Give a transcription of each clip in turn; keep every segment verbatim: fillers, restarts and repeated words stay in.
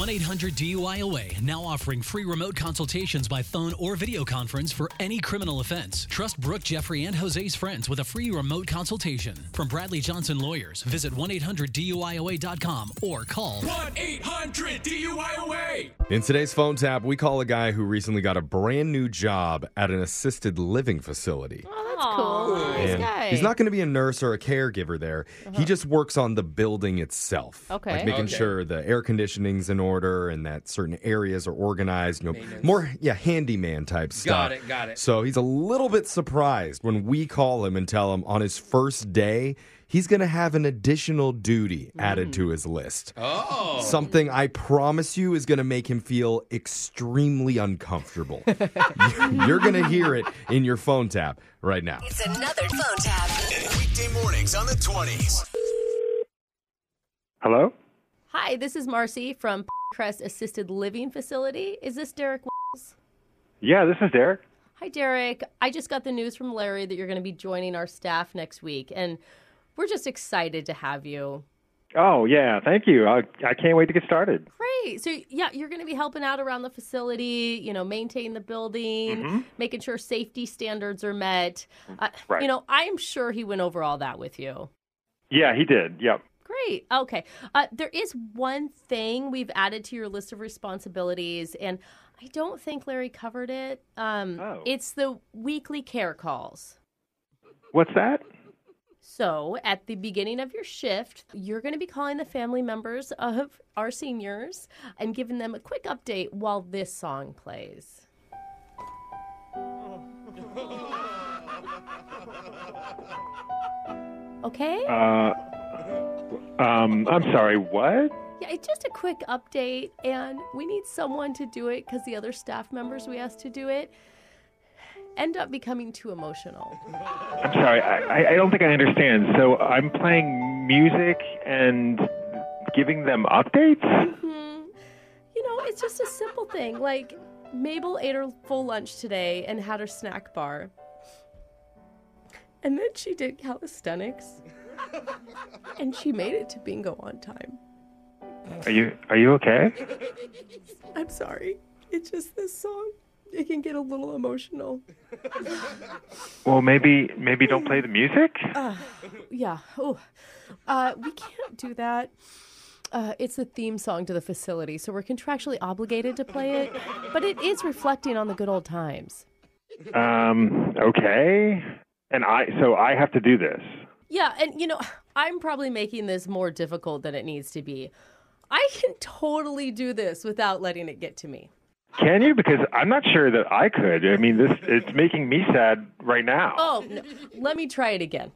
one eight hundred D U I O A, now offering free remote consultations by phone or video conference for any criminal offense. Trust Brooke, Jeffrey, and Jose's friends with a free remote consultation. From Bradley Johnson Lawyers, visit one eight hundred D U I O A dot com or call one eight hundred D U I O A. In today's phone tap, we call a guy who recently got a brand new job at an assisted living facility. Oh, that's cool. Nice And guy. he's not going to be a nurse or a caregiver there. Uh-huh. He just works on the building itself. Okay. Like making Okay. sure the air conditioning's in order and that certain areas are organized. You know, more, yeah, handyman type stuff. Got it, got it. So he's a little bit surprised when we call him and tell him on his first day, he's going to have an additional duty added to his list. Oh. Something I promise you is going to make him feel extremely uncomfortable. You're going to hear it in your phone tap right now. It's another phone tap. Weekday mornings on the twenties. Hello? Hi, this is Marcy from Crest Assisted Living Facility. Is this Derek Wells? Yeah, this is Derek. Hi, Derek. I just got the news from Larry that you're going to be joining our staff next week, and we're just excited to have you. Oh, yeah, thank you. I, I can't wait to get started. Great. So, yeah, you're going to be helping out around the facility, you know, maintain the building, Mm-hmm. making sure safety standards are met. Uh, Right. You know, I'm sure he went over all that with you. Yeah, he did. Yep. Great. Okay. Uh, there is one thing we've added to your list of responsibilities, and I don't think Larry covered it. Um, Oh. It's the weekly care calls. What's that? So at the beginning of your shift, you're going to be calling the family members of our seniors and giving them a quick update while this song plays. Okay? Uh, um, I'm sorry, what? Yeah, it's just a quick update, and we need someone to do it because the other staff members we asked to do it end up becoming too emotional. I'm sorry, I, I- I don't think I understand. So I'm playing music and giving them updates? Hmm. You know, it's just a simple thing. Like, Mabel ate her full lunch today and had her snack bar. And then she did calisthenics. And she made it to bingo on time. Are you are you okay? I'm sorry. It's just this song. It can get a little emotional. Well, maybe maybe don't play the music? Uh, yeah. Oh, uh, we can't do that. Uh, it's the theme song to the facility, so we're contractually obligated to play it. But it is reflecting on the good old times. Um, okay. And I so I have to do this. Yeah, and you know, I'm probably making this more difficult than it needs to be. I can totally do this without letting it get to me. Can you? Because I'm not sure that I could. I mean, this it's making me sad right now. Oh, no. Let me try it again.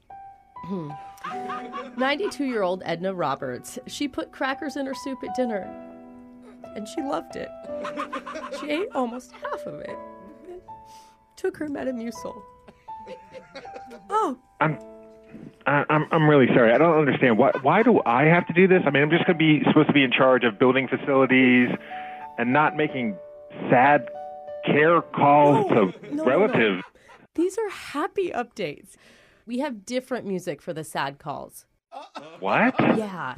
ninety-two-year-old Edna Roberts. She put crackers in her soup at dinner, and she loved it. She ate almost half of it. Took her Metamucil. Oh, I'm, I- I'm, I'm really sorry. I don't understand. Why, why do I have to do this? I mean, I'm just going to be supposed to be in charge of building facilities and not making sad care calls No, to no, no, relatives. these are happy updates. We have different music for the sad calls. What? Yeah.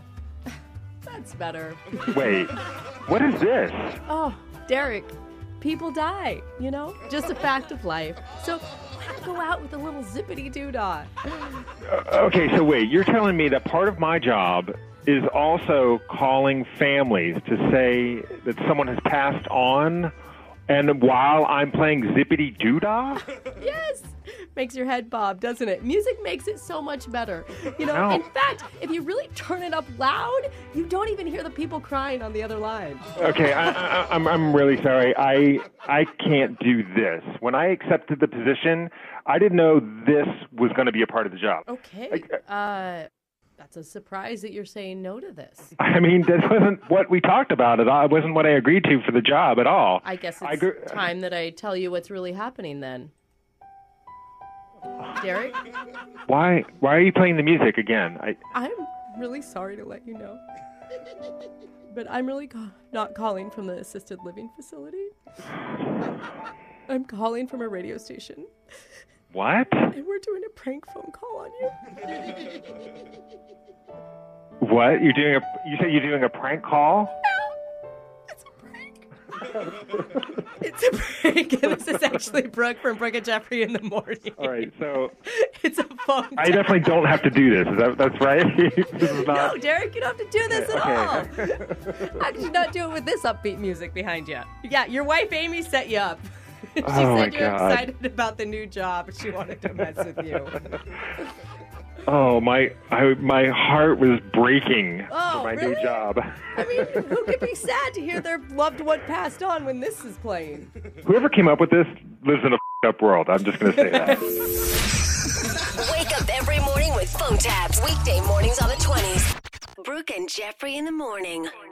That's better. Wait, what is this? Oh, Derek, people die, you know? Just a fact of life. So why not go out with a little zippity-doo-dah? Uh, okay, so wait, you're telling me that part of my job is also calling families to say that someone has passed on, and while I'm playing zippity doo-dah? Yes! Makes your head bob, doesn't it? Music makes it so much better. You know, No. in fact, if you really turn it up loud, you don't even hear the people crying on the other line. Okay, I, I, I'm I'm really sorry. I I can't do this. When I accepted the position, I didn't know this was going to be a part of the job. Okay. Uh, that's a surprise that you're saying no to this. I mean, this wasn't what we talked about at all. It wasn't what I agreed to for the job at all. I guess I it's gr- time that I tell you what's really happening then. Derek, Why why are you playing the music again? I I'm really sorry to let you know. But I'm really ca- not calling from the assisted living facility. I'm calling from a radio station. What? And we're doing a prank phone call on you. What? You're doing a you say you're doing a prank call? It's a prank. This is actually Brooke from Brooke and Jeffrey in the morning. All right, so It's a phone I tap. definitely don't have to do this. Is that that's right? This is No, not. Derek, you don't have to do this at Okay. all. How could you not do it with this upbeat music behind you? Yeah, your wife Amy set you up. She Oh, my said you're God. excited about the new job. She wanted to mess with you. Oh, my I, my heart was breaking Oh, for my really? new job. I mean, who could be sad to hear their loved one passed on when this is playing? Whoever came up with this lives in a f***ed up world. I'm just going to say that. Wake up every morning with phone taps. Weekday mornings on the twenties. Brooke and Jeffrey in the morning.